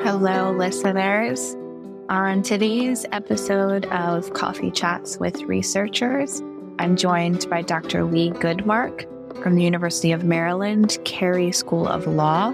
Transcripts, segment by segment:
Hello, listeners. On today's episode of Coffee Chats with Researchers, I'm joined by Dr. Lee Goodmark from the University of Maryland, Carey School of Law.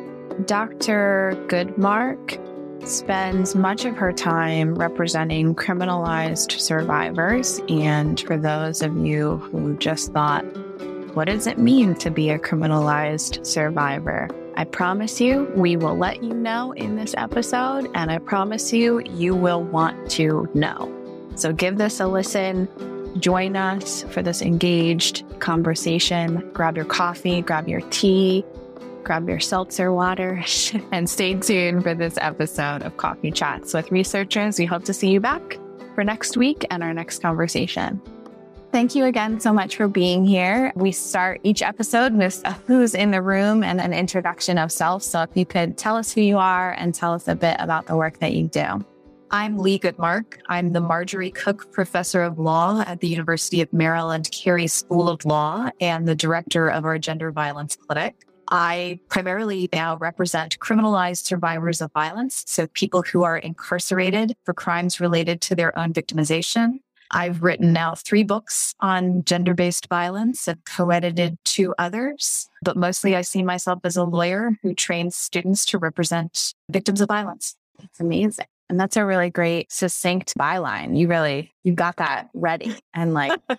Dr. Goodmark spends much of her time representing criminalized survivors. And for those of you who just thought, what does it mean to be a criminalized survivor? I promise you, we will let you know in this episode, and I promise you, you will want to know. So give this a listen. Join us for this engaged conversation. Grab your coffee, grab your tea, grab your seltzer water, and stay tuned for this episode of Coffee Chats with Researchers. We hope to see you back for next week and our next conversation. Thank you again so much for being here. We start each episode with a who's in the room and an introduction of self. So if you could tell us who you are and tell us a bit about the work that you do. I'm Lee Goodmark. I'm the Marjorie Cook Professor of Law at the University of Maryland, Carey School of Law, and the director of our Gender Violence Clinic. I primarily now represent criminalized survivors of violence, so people who are incarcerated for crimes related to their own victimization. I've written now 3 books on gender-based violence and co-edited 2 others, but mostly I see myself as a lawyer who trains students to represent victims of violence. It's amazing. And that's a really great, succinct byline. You got that ready and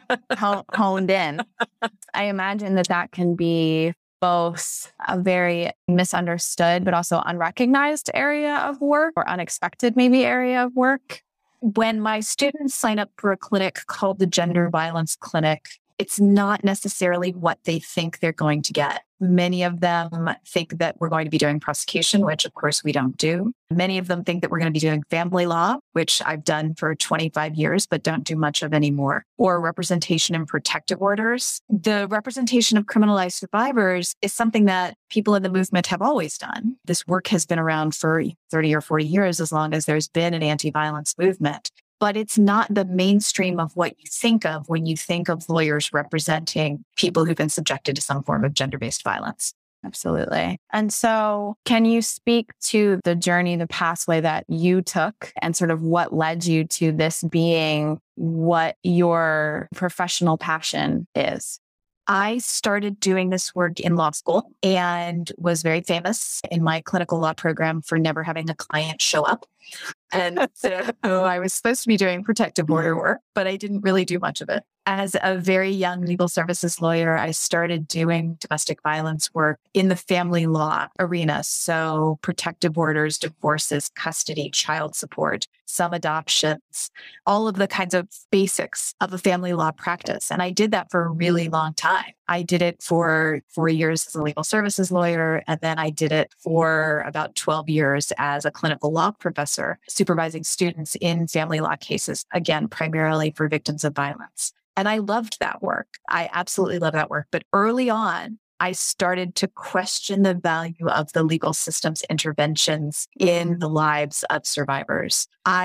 honed in. I imagine that can be both a very misunderstood, but also unrecognized area of work or unexpected maybe area of work. When my students sign up for a clinic called the Gender Violence Clinic, it's not necessarily what they think they're going to get. Many of them think that we're going to be doing prosecution, which of course we don't do. Many of them think that we're going to be doing family law, which I've done for 25 years, but don't do much of anymore, or representation in protective orders. The representation of criminalized survivors is something that people in the movement have always done. This work has been around for 30 or 40 years, as long as there's been an anti-violence movement. But it's not the mainstream of what you think of when you think of lawyers representing people who've been subjected to some form of gender-based violence. Absolutely. And so can you speak to the journey, the pathway that you took and sort of what led you to this being what your professional passion is? I started doing this work in law school and was very famous in my clinical law program for never having a client show up. And so I was supposed to be doing protective order work, but I didn't really do much of it. As a very young legal services lawyer, I started doing domestic violence work in the family law arena. So protective orders, divorces, custody, child support, some adoptions, all of the kinds of basics of a family law practice. And I did that for a really long time. I did it for 4 years as a legal services lawyer, and then I did it for about 12 years as a clinical law professor, supervising students in family law cases, again, primarily for victims of violence. And I loved that work. I absolutely love that work. But early on, I started to question the value of the legal system's interventions in the lives of survivors.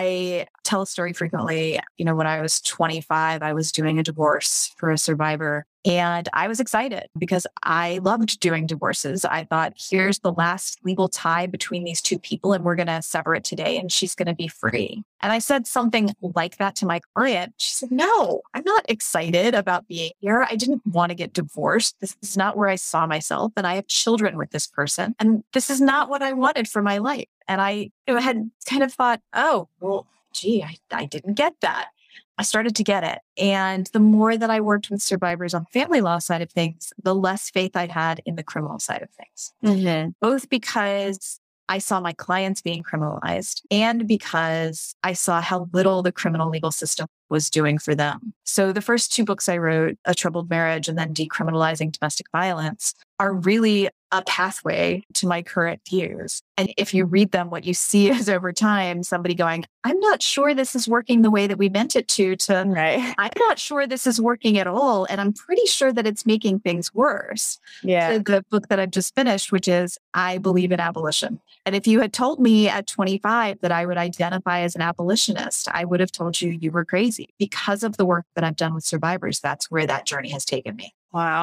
I tell a story frequently. When I was 25, I was doing a divorce for a survivor. And I was excited because I loved doing divorces. I thought, here's the last legal tie between these 2 people, and we're going to sever it today, and she's going to be free. And I said something like that to my client. She said, no, I'm not excited about being here. I didn't want to get divorced. This is not where I saw myself. And I have children with this person. And this is not what I wanted for my life. And I had kind of thought, oh, well, gee, I didn't get that. I started to get it. And the more that I worked with survivors on the family law side of things, the less faith I had in the criminal side of things. Mm-hmm. Both because I saw my clients being criminalized and because I saw how little the criminal legal system was doing for them. So the first 2 books I wrote, A Troubled Marriage and then Decriminalizing Domestic Violence, are really a pathway to my current views. And if you read them, what you see is over time, somebody going, I'm not sure this is working the way that we meant it to right. I'm not sure this is working at all. And I'm pretty sure that it's making things worse. Yeah. So the book that I've just finished, which is I Believe in Abolition. And if you had told me at 25 that I would identify as an abolitionist, I would have told you you were crazy. Because of the work that I've done with survivors, that's where that journey has taken me. Wow.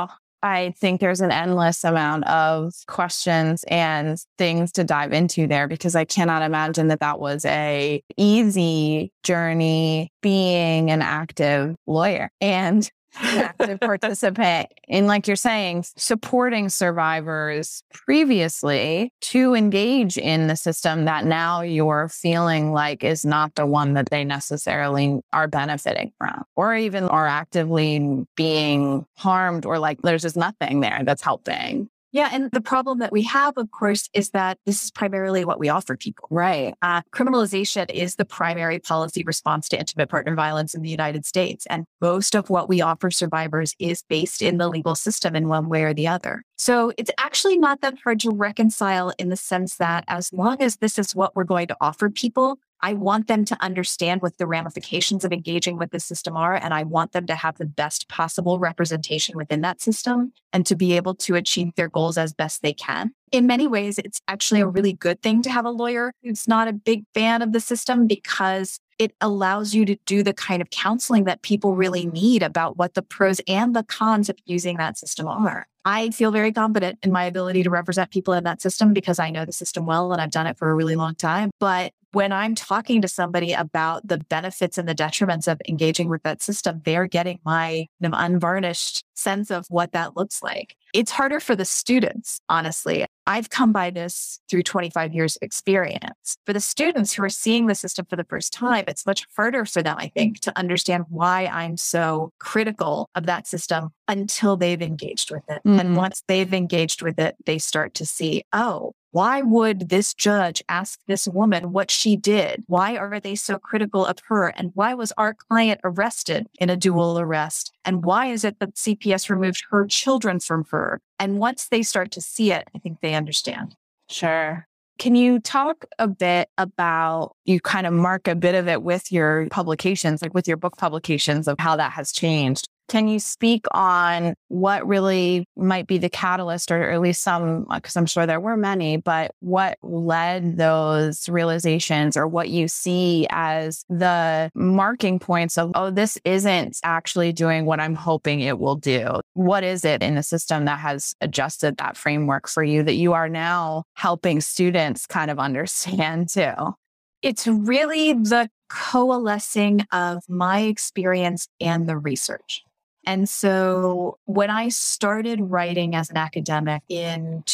I think there's an endless amount of questions and things to dive into there, because I cannot imagine that that was a easy journey being an active lawyer and an active participant in, like you're saying, supporting survivors previously to engage in the system that now you're feeling like is not the one that they necessarily are benefiting from, or even are actively being harmed, or like there's just nothing there that's helping. Yeah. And the problem that we have, of course, is that this is primarily what we offer people. Right. Criminalization is the primary policy response to intimate partner violence in the United States. And most of what we offer survivors is based in the legal system in one way or the other. So it's actually not that hard to reconcile, in the sense that as long as this is what we're going to offer people, I want them to understand what the ramifications of engaging with the system are, and I want them to have the best possible representation within that system and to be able to achieve their goals as best they can. In many ways, it's actually a really good thing to have a lawyer who's not a big fan of the system, because it allows you to do the kind of counseling that people really need about what the pros and the cons of using that system are. I feel very confident in my ability to represent people in that system because I know the system well and I've done it for a really long time. But when I'm talking to somebody about the benefits and the detriments of engaging with that system, they're getting my unvarnished sense of what that looks like. It's harder for the students, honestly. I've come by this through 25 years of experience. For the students who are seeing the system for the first time, it's much harder for them, I think, to understand why I'm so critical of that system until they've engaged with it. Mm-hmm. And once they've engaged with it, they start to see, oh, why would this judge ask this woman what she did? Why are they so critical of her? And why was our client arrested in a dual arrest? And why is it that CPS removed her children from her? And once they start to see it, I think they understand. Sure. Can you talk a bit about, you kind of mark a bit of it with your publications, like with your book publications, of how that has changed? Can you speak on what really might be the catalyst, or at least some, because I'm sure there were many, but what led those realizations, or what you see as the marking points of, oh, this isn't actually doing what I'm hoping it will do? What is it in the system that has adjusted that framework for you that you are now helping students kind of understand too? It's really the coalescing of my experience and the research. And so when I started writing as an academic in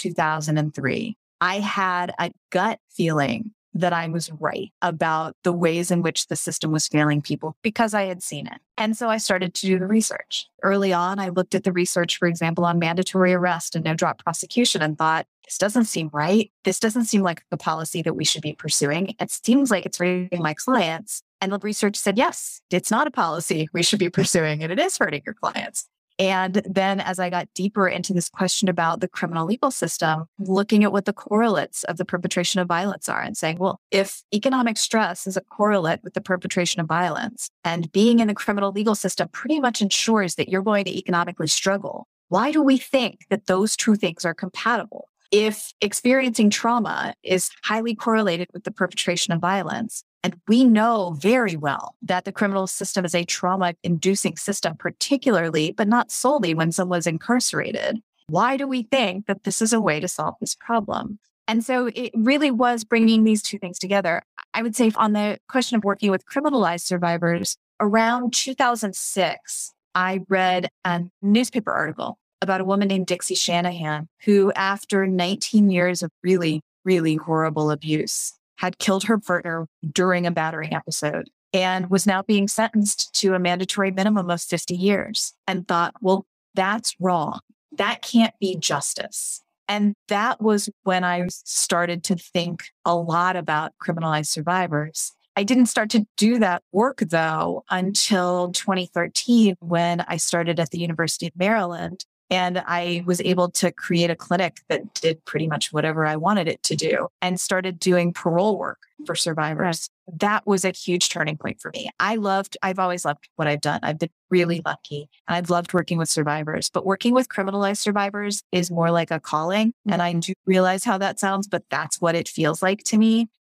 2003, I had a gut feeling that I was right about the ways in which the system was failing people because I had seen it. And so I started to do the research. Early on, I looked at the research, for example, on mandatory arrest and no-drop prosecution and thought, this doesn't seem right. This doesn't seem like the policy that we should be pursuing. It seems like it's hurting my clients. And the research said, yes, it's not a policy we should be pursuing, and it is hurting your clients. And then as I got deeper into this question about the criminal legal system, looking at what the correlates of the perpetration of violence are and saying, well, if economic stress is a correlate with the perpetration of violence, and being in the criminal legal system pretty much ensures that you're going to economically struggle, why do we think that those two things are compatible? If experiencing trauma is highly correlated with the perpetration of violence, and we know very well that the criminal system is a trauma-inducing system, particularly, but not solely when someone's incarcerated, why do we think that this is a way to solve this problem? And so it really was bringing these two things together. I would say on the question of working with criminalized survivors, around 2006, I read a newspaper article about a woman named Dixie Shanahan, who after 19 years of really, really horrible abuse, had killed her partner during a battering episode and was now being sentenced to a mandatory minimum of 50 years, and thought, well, that's wrong. That can't be justice. And that was when I started to think a lot about criminalized survivors. I didn't start to do that work, though, until 2013, when I started at the University of Maryland. And I was able to create a clinic that did pretty much whatever I wanted it to do and started doing parole work for survivors. That was a huge turning point for me. I've always loved what I've done. I've been really lucky and I've loved working with survivors, but working with criminalized survivors is more like a calling. And I do realize how that sounds, but that's what it feels like to me.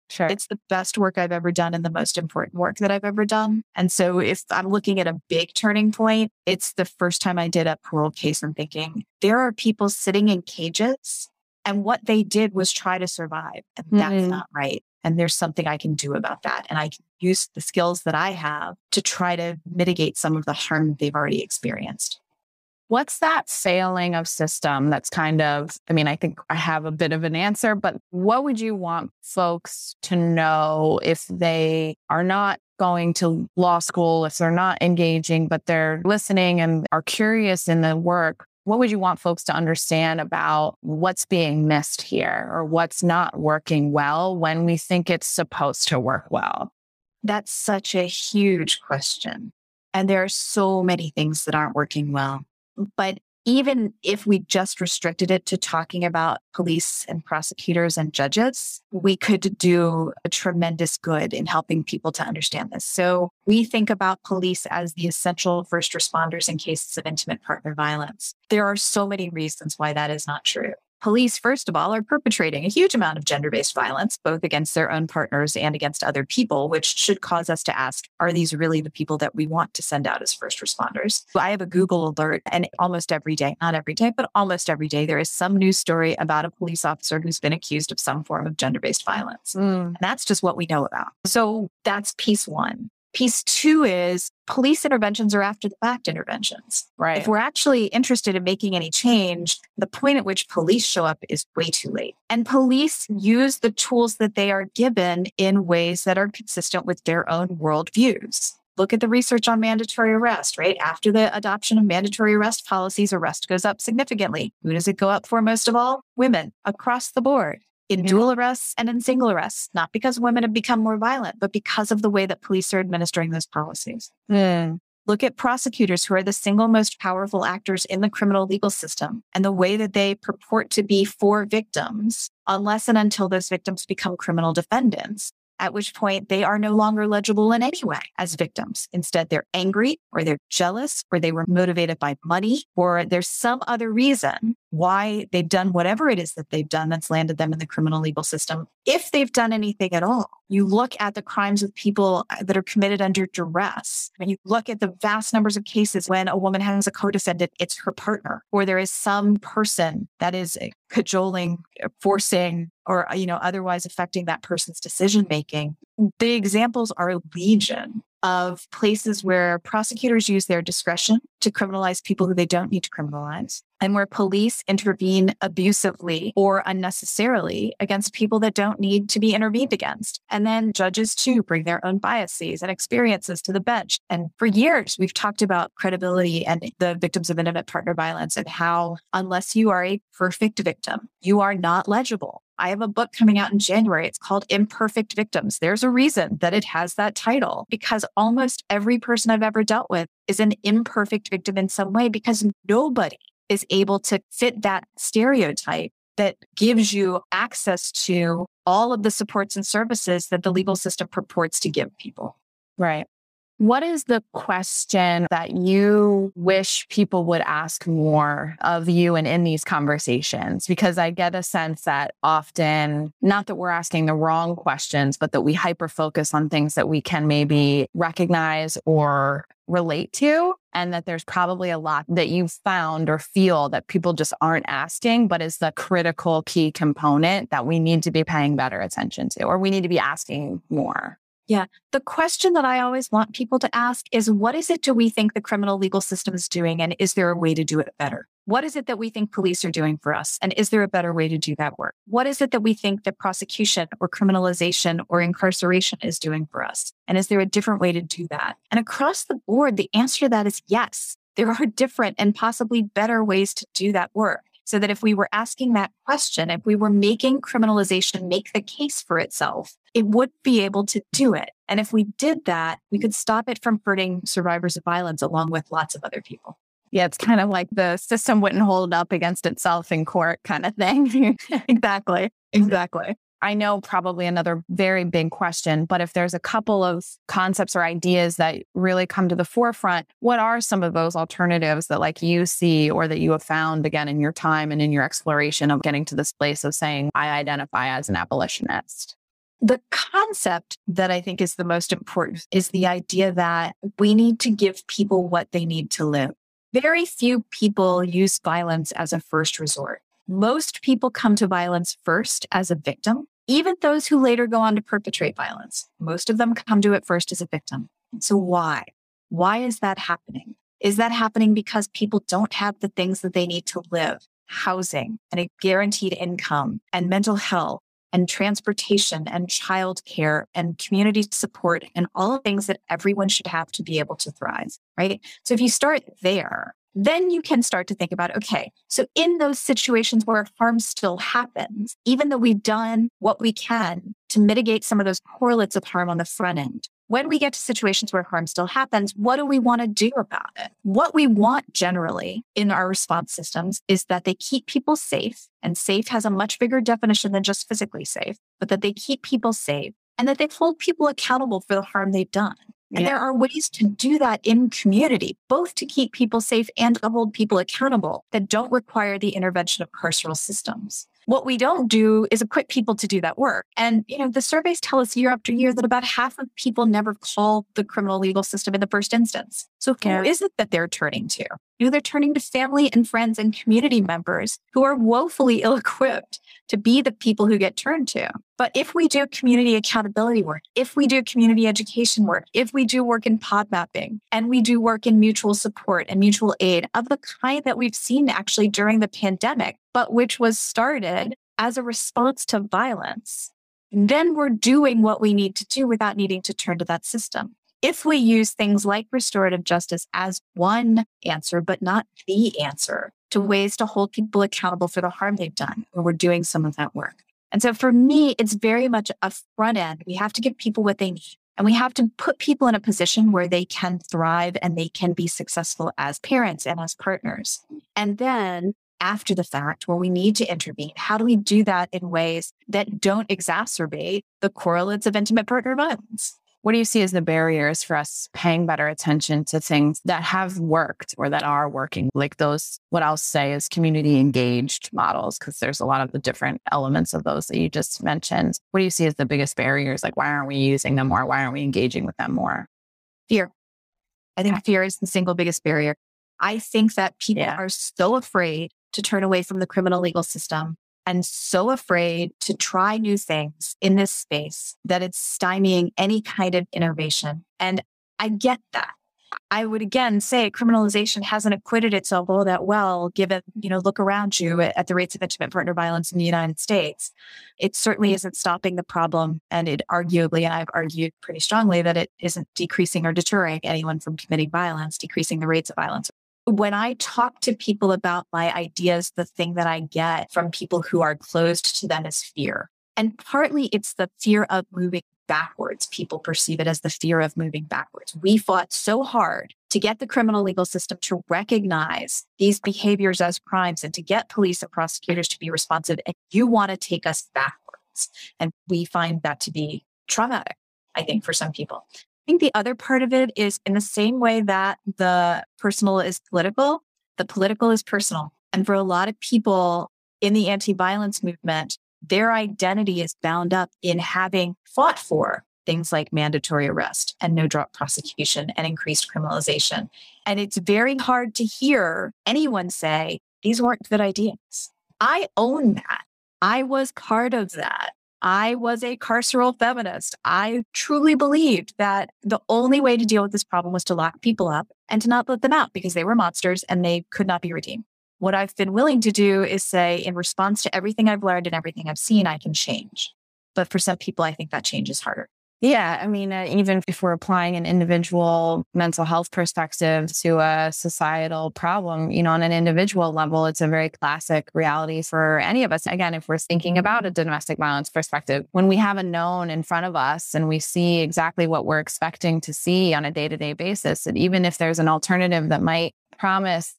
Sure. It's the best work I've ever done and the most important work that I've ever done. And so if I'm looking at a big turning point, it's the first time I did a parole case and thinking, there are people sitting in cages and what they did was try to survive. And that's not right. And there's something I can do about that. And I can use the skills that I have to try to mitigate some of the harm they've already experienced. What's that failing of system that's kind of, I think I have a bit of an answer, but what would you want folks to know if they are not going to law school, if they're not engaging, but they're listening and are curious in the work? What would you want folks to understand about what's being missed here or what's not working well when we think it's supposed to work well? That's such a huge question. And there are so many things that aren't working well. But even if we just restricted it to talking about police and prosecutors and judges, we could do a tremendous good in helping people to understand this. So we think about police as the essential first responders in cases of intimate partner violence. There are so many reasons why that is not true. Police, first of all, are perpetrating a huge amount of gender-based violence, both against their own partners and against other people, which should cause us to ask, are these really the people that we want to send out as first responders? So I have a Google alert, and almost every day, not every day, but almost every day, there is some news story about a police officer who's been accused of some form of gender-based violence. And that's just what we know about. So that's piece one. Piece two is police interventions are after the fact interventions. Right. If we're actually interested in making any change, the point at which police show up is way too late. And police use the tools that they are given in ways that are consistent with their own worldviews. Look at the research on mandatory arrest, right? After the adoption of mandatory arrest policies, arrest goes up significantly. Who does it go up for most of all? Women across the board. In dual arrests and in single arrests, not because women have become more violent, but because of the way that police are administering those policies. Look at prosecutors who are the single most powerful actors in the criminal legal system and the way that they purport to be for victims, unless and until those victims become criminal defendants, at which point they are no longer legible in any way as victims. Instead, they're angry or they're jealous or they were motivated by money or there's some other reason why they've done whatever it is that they've done that's landed them in the criminal legal system. If they've done anything at all, you look at the crimes of people that are committed under duress. When you look at the vast numbers of cases when a woman has a co-defendant, it's her partner, or there is some person that is cajoling, forcing, or otherwise affecting that person's decision-making. The examples are legion of places where prosecutors use their discretion to criminalize people who they don't need to criminalize, and where police intervene abusively or unnecessarily against people that don't need to be intervened against. And then judges too bring their own biases and experiences to the bench. And for years, we've talked about credibility and the victims of intimate partner violence and how unless you are a perfect victim, you are not legible. I have a book coming out in January. It's called Imperfect Victims. There's a reason that it has that title because almost every person I've ever dealt with is an imperfect victim in some way because nobody is able to fit that stereotype that gives you access to all of the supports and services that the legal system purports to give people. Right. What is the question that you wish people would ask more of you and in these conversations? Because I get a sense that often, not that we're asking the wrong questions, but that we hyper-focus on things that we can maybe recognize or relate to, and that there's probably a lot that you've found or feel that people just aren't asking, but is the critical key component that we need to be paying better attention to, or we need to be asking more. Yeah. The question that I always want people to ask is, what is it do we think the criminal legal system is doing? And is there a way to do it better? What is it that we think police are doing for us? And is there a better way to do that work? What is it that we think that prosecution or criminalization or incarceration is doing for us? And is there a different way to do that? And across the board, the answer to that is yes. There are different and possibly better ways to do that work. So that if we were asking that question, if we were making criminalization make the case for itself, it would be able to do it. And if we did that, we could stop it from hurting survivors of violence along with lots of other people. Yeah, it's kind of like the system wouldn't hold up against itself in court kind of thing. Exactly. I know probably another very big question, but if there's a couple of concepts or ideas that really come to the forefront, what are some of those alternatives that you see or that you have found again in your time and in your exploration of getting to this place of saying, I identify as an abolitionist? The concept that I think is the most important is the idea that we need to give people what they need to live. Very few people use violence as a first resort. Most people come to violence first as a victim. Even those who later go on to perpetrate violence, most of them come to it first as a victim. So why? Why is that happening? Is that happening because people don't have the things that they need to live? Housing and a guaranteed income and mental health and transportation and childcare and community support and all the things that everyone should have to be able to thrive, right? So if you start there, then you can start to think about, okay, so in those situations where harm still happens, even though we've done what we can to mitigate some of those correlates of harm on the front end, when we get to situations where harm still happens, what do we want to do about it? What we want generally in our response systems is that they keep people safe, and safe has a much bigger definition than just physically safe, but that they keep people safe and that they hold people accountable for the harm they've done. And there are ways to do that in community, both to keep people safe and to hold people accountable that don't require the intervention of carceral systems. What we don't do is equip people to do that work. And, the surveys tell us year after year that about half of people never call the criminal legal system in the first instance. So who is it that they're turning to? They're turning to family and friends and community members who are woefully ill-equipped to be the people who get turned to. But if we do community accountability work, if we do community education work, if we do work in pod mapping, and we do work in mutual support and mutual aid of the kind that we've seen actually during the pandemic, but which was started as a response to violence, then we're doing what we need to do without needing to turn to that system. If we use things like restorative justice as one answer, but not the answer to ways to hold people accountable for the harm they've done, or we're doing some of that work. And so for me, it's very much a front end. We have to give people what they need, and we have to put people in a position where they can thrive and they can be successful as parents and as partners. And then after the fact, where we need to intervene, how do we do that in ways that don't exacerbate the correlates of intimate partner violence? What do you see as the barriers for us paying better attention to things that have worked or that are working, like those, what I'll say is community engaged models, because there's a lot of the different elements of those that you just mentioned. What do you see as the biggest barriers? Like, why aren't we using them more? Why aren't we engaging with them more? Fear. I think fear is the single biggest barrier. I think that people are so afraid to turn away from the criminal legal system and so afraid to try new things in this space that it's stymieing any kind of innovation. And I get that. I would again say criminalization hasn't acquitted itself all that well, given, look around you at the rates of intimate partner violence in the United States. It certainly isn't stopping the problem. And it arguably, and I've argued pretty strongly, that it isn't decreasing or deterring anyone from committing violence, decreasing the rates of violence. When I talk to people about my ideas, the thing that I get from people who are closed to them is fear. And partly it's the fear of moving backwards. People perceive it as the fear of moving backwards. We fought so hard to get the criminal legal system to recognize these behaviors as crimes and to get police and prosecutors to be responsive. And you want to take us backwards. And we find that to be traumatic, I think, for some people. I think the other part of it is in the same way that the personal is political, the political is personal. And for a lot of people in the anti-violence movement, their identity is bound up in having fought for things like mandatory arrest and no drop prosecution and increased criminalization. And it's very hard to hear anyone say, these weren't good ideas. I own that. I was part of that. I was a carceral feminist. I truly believed that the only way to deal with this problem was to lock people up and to not let them out because they were monsters and they could not be redeemed. What I've been willing to do is say, in response to everything I've learned and everything I've seen, I can change. But for some people, I think that change is harder. Yeah. I mean, even if we're applying an individual mental health perspective to a societal problem, on an individual level, it's a very classic reality for any of us. Again, if we're thinking about a domestic violence perspective, when we have a known in front of us and we see exactly what we're expecting to see on a day-to-day basis, and even if there's an alternative that might promise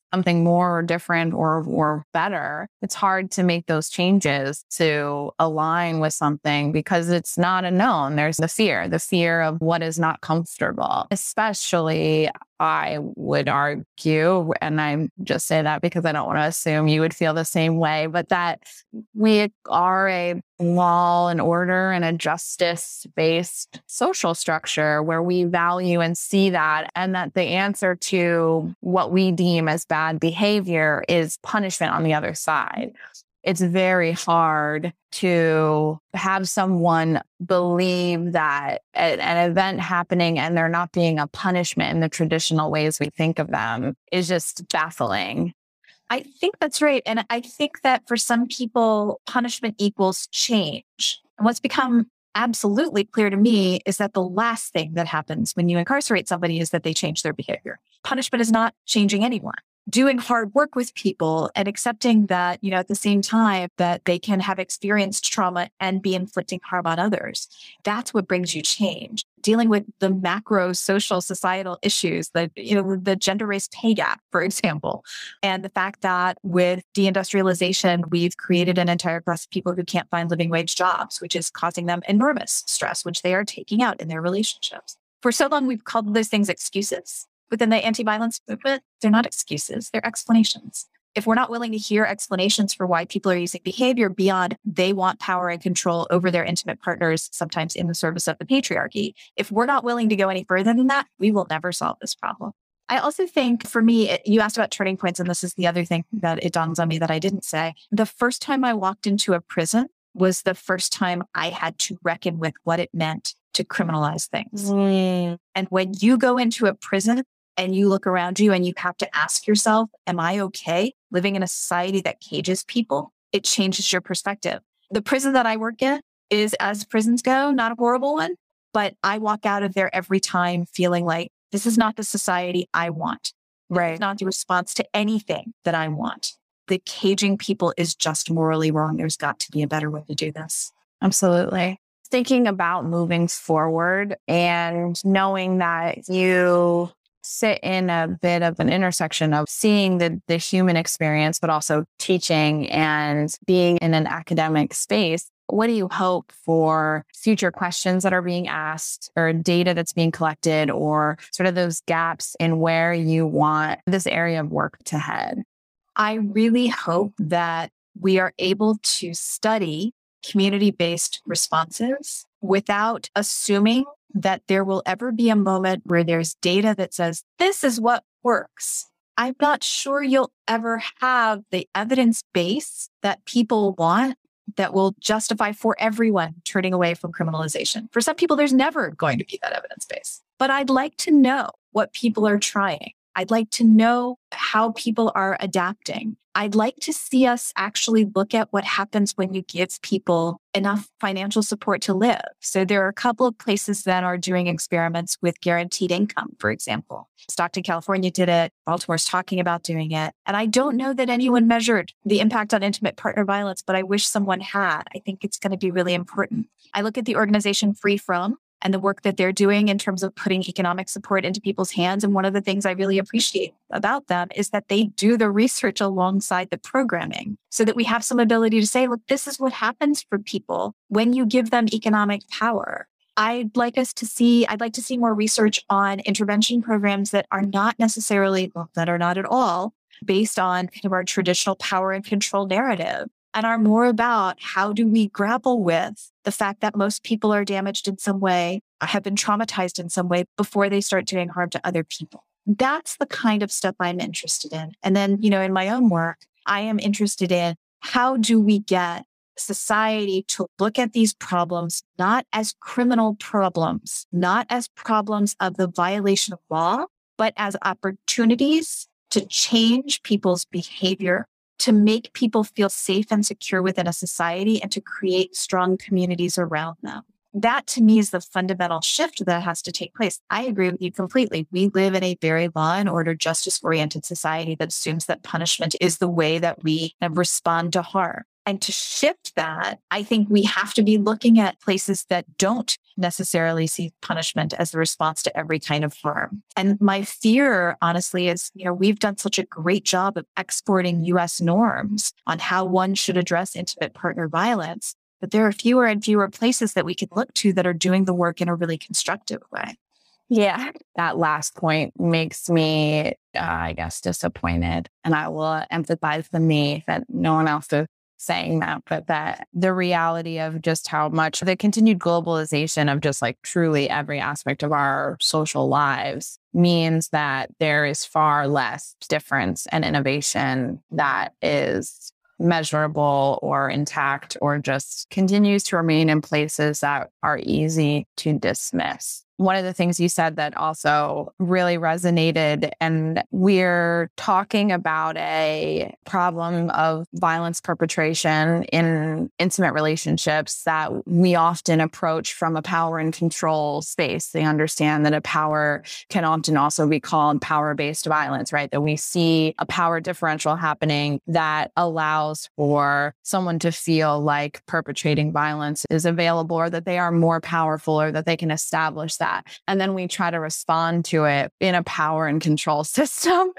something more or different or better, it's hard to make those changes to align with something because it's not a known. There's the fear of what is not comfortable, especially I would argue, and I just say that because I don't want to assume you would feel the same way, but that we are a law and order and a justice-based social structure where we value and see that, and that the answer to what we deem as bad behavior is punishment on the other side. It's very hard to have someone believe that an event happening and there not being a punishment in the traditional ways we think of them is just baffling. I think that's right. And I think that for some people, punishment equals change. And what's become absolutely clear to me is that the last thing that happens when you incarcerate somebody is that they change their behavior. Punishment is not changing anyone. Doing hard work with people and accepting that, at the same time that they can have experienced trauma and be inflicting harm on others. That's what brings you change. Dealing with the macro social societal issues, the gender race pay gap, for example, and the fact that with deindustrialization, we've created an entire class of people who can't find living wage jobs, which is causing them enormous stress, which they are taking out in their relationships. For so long, we've called those things excuses. Within the anti-violence movement, they're not excuses, they're explanations. If we're not willing to hear explanations for why people are using behavior beyond they want power and control over their intimate partners, sometimes in the service of the patriarchy, if we're not willing to go any further than that, we will never solve this problem. I also think for me, you asked about turning points, and this is the other thing that it dawns on me that I didn't say. The first time I walked into a prison was the first time I had to reckon with what it meant to criminalize things. And when you go into a prison, and you look around you and you have to ask yourself, am I okay living in a society that cages people? It changes your perspective. The prison that I work in is, as prisons go, not a horrible one, but I walk out of there every time feeling like this is not the society I want. Right. It's not the response to anything that I want. The caging people is just morally wrong. There's got to be a better way to do this. Absolutely. Thinking about moving forward and knowing that you sit in a bit of an intersection of seeing the human experience, but also teaching and being in an academic space. What do you hope for future questions that are being asked or data that's being collected or sort of those gaps in where you want this area of work to head? I really hope that we are able to study community-based responses without assuming that there will ever be a moment where there's data that says, this is what works. I'm not sure you'll ever have the evidence base that people want that will justify for everyone turning away from criminalization. For some people, there's never going to be that evidence base. But I'd like to know what people are trying. I'd like to know how people are adapting. I'd like to see us actually look at what happens when you give people enough financial support to live. So there are a couple of places that are doing experiments with guaranteed income, for example. Stockton, California did it. Baltimore's talking about doing it. And I don't know that anyone measured the impact on intimate partner violence, but I wish someone had. I think it's going to be really important. I look at the organization Free From and the work that they're doing in terms of putting economic support into people's hands. And one of the things I really appreciate about them is that they do the research alongside the programming so that we have some ability to say, look, this is what happens for people when you give them economic power. I'd like to see more research on intervention programs that are not necessarily, that are not at all based on kind of our traditional power and control narrative, and are more about how do we grapple with the fact that most people are damaged in some way, have been traumatized in some way before they start doing harm to other people. That's the kind of stuff I'm interested in. And then, in my own work, I am interested in how do we get society to look at these problems not as criminal problems, not as problems of the violation of law, but as opportunities to change people's behavior, to make people feel safe and secure within a society, and to create strong communities around them. That to me is the fundamental shift that has to take place. I agree with you completely. We live in a very law and order, justice-oriented society that assumes that punishment is the way that we respond to harm. And to shift that, I think we have to be looking at places that don't necessarily see punishment as the response to every kind of harm. And my fear, honestly, is, we've done such a great job of exporting US norms on how one should address intimate partner violence, but there are fewer and fewer places that we can look to that are doing the work in a really constructive way. Yeah, that last point makes me, I guess, disappointed. And I will empathize the me that no one else is saying that, but that the reality of just how much the continued globalization of just like truly every aspect of our social lives means that there is far less difference and innovation that is measurable or intact or just continues to remain in places that are easy to dismiss. One of the things you said that also really resonated, and we're talking about a problem of violence perpetration in intimate relationships that we often approach from a power and control space. They understand that a power can often also be called power-based violence, right? That we see a power differential happening that allows for someone to feel like perpetrating violence is available, or that they are more powerful, or that they can establish that. And then we try to respond to it in a power and control system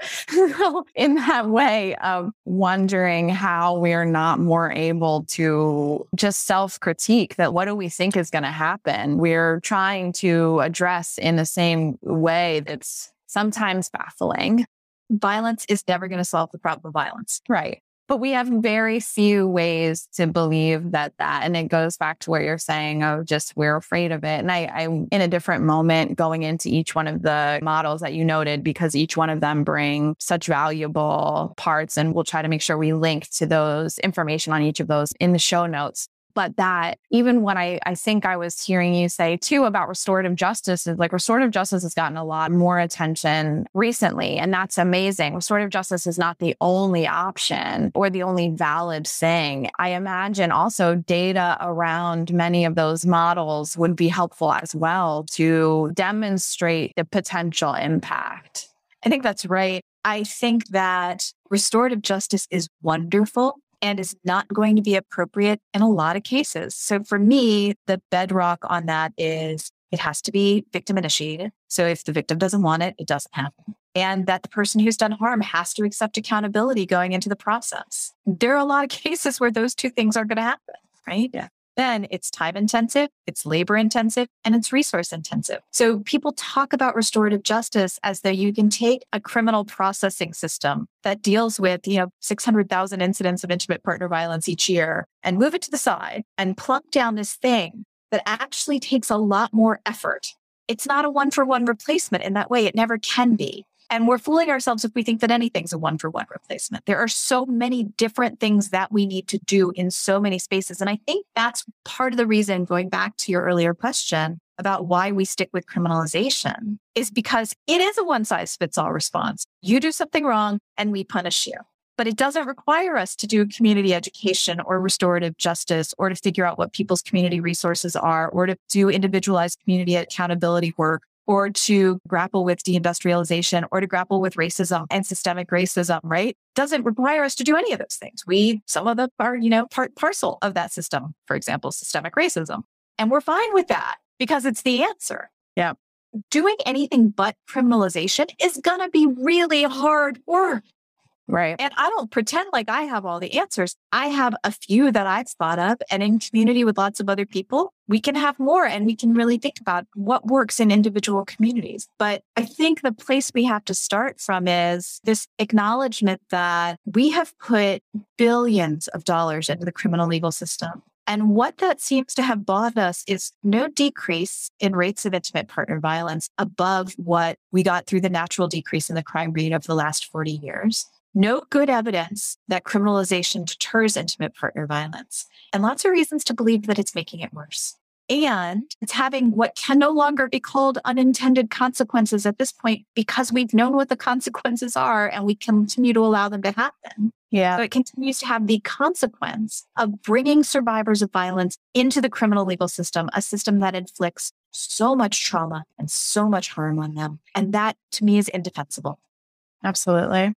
in that way of wondering how we're not more able to just self-critique that what do we think is going to happen? We're trying to address in the same way that's sometimes baffling. Violence is never going to solve the problem of violence. Right. But we have very few ways to believe that, and it goes back to what you're saying of just we're afraid of it. And I'm in a different moment going into each one of the models that you noted, because each one of them bring such valuable parts, and we'll try to make sure we link to those information on each of those in the show notes. But that even when I think I was hearing you say too about restorative justice, is like restorative justice has gotten a lot more attention recently. And that's amazing. Restorative justice is not the only option or the only valid thing. I imagine also data around many of those models would be helpful as well to demonstrate the potential impact. I think that's right. I think that restorative justice is wonderful and is not going to be appropriate in a lot of cases. So for me, the bedrock on that is it has to be victim initiated. So if the victim doesn't want it, it doesn't happen. And that the person who's done harm has to accept accountability going into the process. There are a lot of cases where those two things are going to happen, right? Yeah. Then it's time intensive, it's labor intensive, and it's resource intensive. So people talk about restorative justice as though you can take a criminal processing system that deals with, 600,000 incidents of intimate partner violence each year and move it to the side and plunk down this thing that actually takes a lot more effort. It's not a one-for-one replacement in that way. It never can be. And we're fooling ourselves if we think that anything's a one-for-one replacement. There are so many different things that we need to do in so many spaces. And I think that's part of the reason, going back to your earlier question about why we stick with criminalization, is because it is a one-size-fits-all response. You do something wrong and we punish you. But it doesn't require us to do community education or restorative justice or to figure out what people's community resources are or to do individualized community accountability work, or to grapple with deindustrialization, or to grapple with racism and systemic racism, right? Doesn't require us to do any of those things. Some of them are, part parcel of that system, for example, systemic racism. And we're fine with that because it's the answer. Yeah. Doing anything but criminalization is going to be really hard work. Right. And I don't pretend like I have all the answers. I have a few that I've thought of, and in community with lots of other people, we can have more and we can really think about what works in individual communities. But I think the place we have to start from is this acknowledgement that we have put billions of dollars into the criminal legal system. And what that seems to have bought us is no decrease in rates of intimate partner violence above what we got through the natural decrease in the crime rate of the last 40 years. No good evidence that criminalization deters intimate partner violence, and lots of reasons to believe that it's making it worse. And it's having what can no longer be called unintended consequences at this point because we've known what the consequences are and we continue to allow them to happen. Yeah. So it continues to have the consequence of bringing survivors of violence into the criminal legal system, a system that inflicts so much trauma and so much harm on them. And that, to me, is indefensible. Absolutely.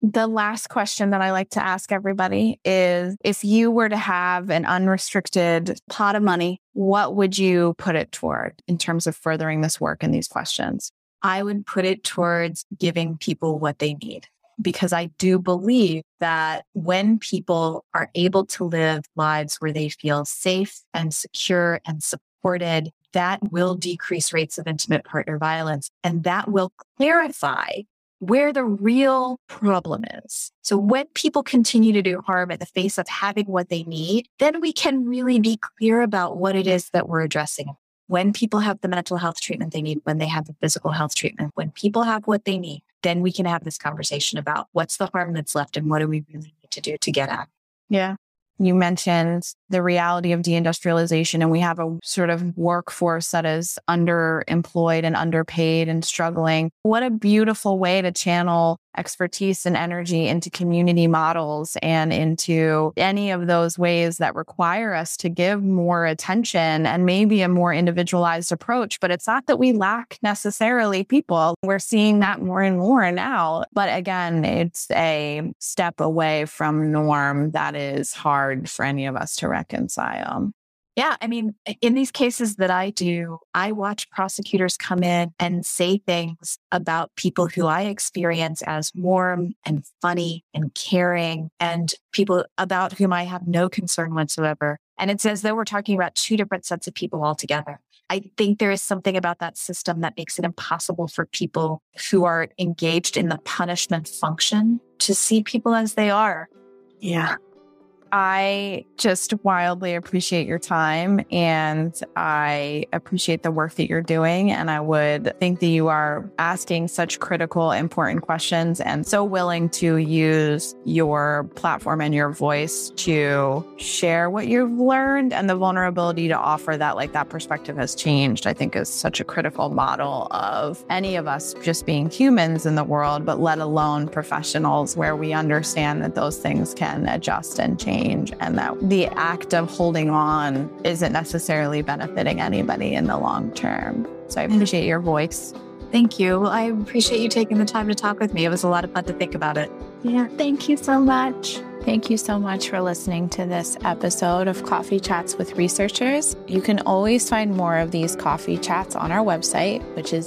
The last question that I like to ask everybody is, if you were to have an unrestricted pot of money, what would you put it toward in terms of furthering this work and these questions? I would put it towards giving people what they need, because I do believe that when people are able to live lives where they feel safe and secure and supported, that will decrease rates of intimate partner violence, and that will clarify where the real problem is. So when people continue to do harm in the face of having what they need, then we can really be clear about what it is that we're addressing. When people have the mental health treatment they need, when they have the physical health treatment, when people have what they need, then we can have this conversation about what's the harm that's left and what do we really need to do to get at. Yeah. You mentioned the reality of deindustrialization, and we have a sort of workforce that is underemployed and underpaid and struggling. What a beautiful way to channel expertise and energy into community models and into any of those ways that require us to give more attention and maybe a more individualized approach. But it's not that we lack necessarily people. We're seeing that more and more now. But again, it's a step away from norm that is hard for any of us to reconcile. Yeah. I mean, in these cases that I do, I watch prosecutors come in and say things about people who I experience as warm and funny and caring, and people about whom I have no concern whatsoever. And it's as though we're talking about two different sets of people altogether. I think there is something about that system that makes it impossible for people who are engaged in the punishment function to see people as they are. Yeah. I just wildly appreciate your time, and I appreciate the work that you're doing. And I would think that you are asking such critical, important questions and so willing to use your platform and your voice to share what you've learned, and the vulnerability to offer that, like, that perspective has changed, I think is such a critical model of any of us just being humans in the world, but let alone professionals, where we understand that those things can adjust and change. And that the act of holding on isn't necessarily benefiting anybody in the long term. So I appreciate your voice. Thank you. I appreciate you taking the time to talk with me. It was a lot of fun to think about it. Yeah, thank you so much. Thank you so much for listening to this episode of Coffee Chats with Researchers. You can always find more of these coffee chats on our website, which is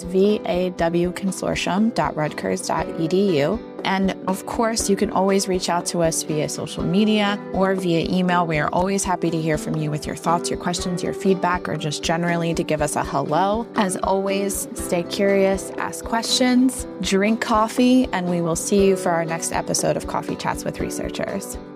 vawconsortium.rutgers.edu. And of course, you can always reach out to us via social media or via email. We are always happy to hear from you with your thoughts, your questions, your feedback, or just generally to give us a hello. As always, stay curious, ask questions, drink coffee, and we will see you for our next episode of Coffee Chats with Researchers.